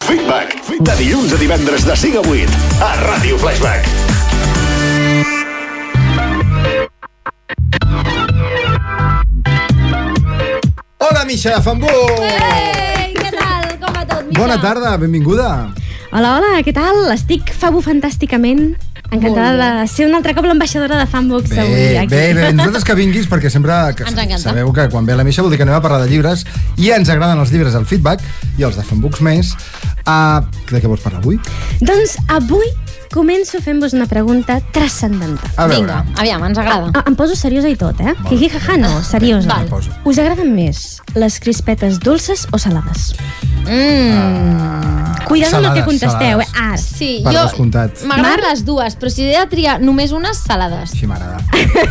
Feedback, de dilluns a divendres de 5 a 8 a Ràdio Flashback. Hola, Misha de Fanbook! Ei, què tal? Com va tot, Misha? Bona tarda, benvinguda. Hola, què tal? Estic fantàsticament encantada de ser una altra cop l'ambaixadora de Fanbooks avui aquí. Bé, nosaltres que vinguis, perquè sempre Ens encanta. sabeu que quan ve la Misha vol dir que anem a parlar de llibres i ens agraden els llibres del Feedback i els de Fanbooks més. De què vols parlar avui? Doncs avui començo fent-vos una pregunta transcendental. A veure. Vinga, aviam, ens agrada. Em poso seriosa i tot, Jijijaja no, seriosa. Val. Poso. Us agraden més les crispetes dolces o salades? Cuidado amb el que contesteu, salades. Ara. Sí, Per jo descomptat. m'agraden les dues, però si he de triar només unes, salades. Així m'agrada.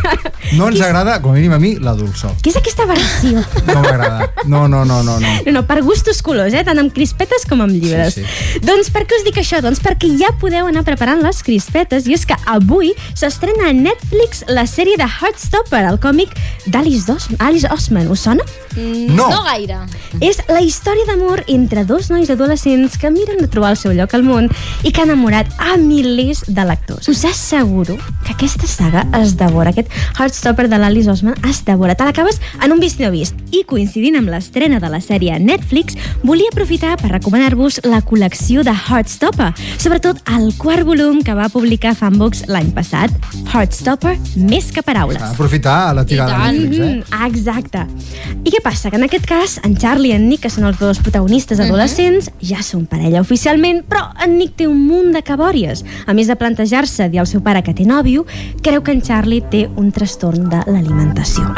No ens agrada, com a mínim a mi, la dolçor. Què és aquesta versió? No m'agrada. No. No, per gustos colors, tant amb crispetes com amb llibres. Sí. Doncs per què us dic això? Doncs perquè ja podeu anar preparant les crispetes, i és que avui s'estrena a Netflix la sèrie de Heartstopper, el còmic d'Alice Oseman. Us sona? No. No gaire. És la història d'amor entre dos nois adolescents que miren de trobar el seu lloc al món i que ha enamorat a milers de lectors. Us asseguro que aquesta saga es devora, aquest Heartstopper de l'Alice Oseman es devora. Te l'acabes en un vist no vist. I coincidint amb l'estrena de la sèrie a Netflix, volia aprofitar per recomanar-vos la col·lecció de Heartstopper, sobretot el quart volum que va publicar Fanbooks l'any passat, Heartstopper, més que paraules. S'ha d'aprofitar la tirada de Netflix, Exacte. I què passa? Que en aquest cas, en Charlie i en Nick, que són els dos protagonistes adolescents, ja són parella oficialment, però en Nick té un munt de cabòries. A més de plantejar-se dir al seu pare que té nòvio, creu que en Charlie té un trastorn de l'alimentació.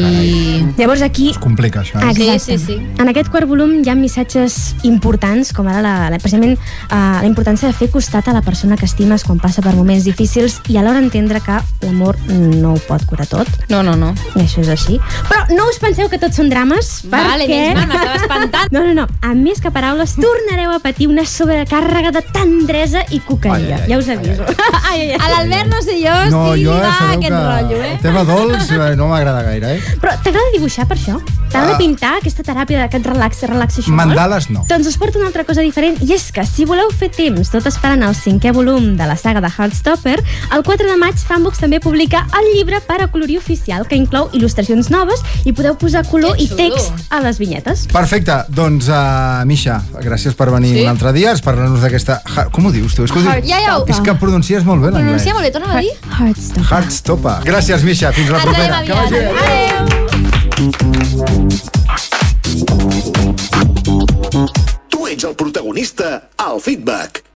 Ai. Llavors aquí... Es complica, això. Exacte. Sí. En aquest quart volum hi ha missatges importants, com ara precisament la importància de fer costat a la persona que estimes quan passa per moments difícils i alhora entendre que l'amor no ho pot curar tot. No. I això és així. Però no us penseu que tots són drames, Vale, perquè... menys mal, m'estava espantant. No. A més que paraules, tornareu a patir una sobrecàrrega de tendresa i coqueria. Ja us aviso. A l'Albert no sé jo si va aquest rotllo, el tema dolç no m'agrada gaire, Però t'agrada dibuixar per això? T'agrada pintar aquesta teràpia d'aquest relaxation? Mandales no. Doncs us porto una altra cosa diferent, i és que si voleu fer temps tot esperant el 5è volum de la saga de Heartstopper, el 4 de maig Fanbooks també publica el llibre per acolorir oficial, que inclou il·lustracions noves i podeu posar color Que i xulo. text a les vinyetes. Perfecte, doncs Misha, gràcies per venir un altre dia, per parlar-nos d'aquesta... Com ho dius tu? És Ja. És que pronuncies molt bé l'anglès. Pronuncia molt bé, torna a dir. Heartstopper. Heartstopper. Gràcies, Misha, fins la Ens veiem propera. aviat. Que vagi bé. Tu ets el protagonista al Feedback.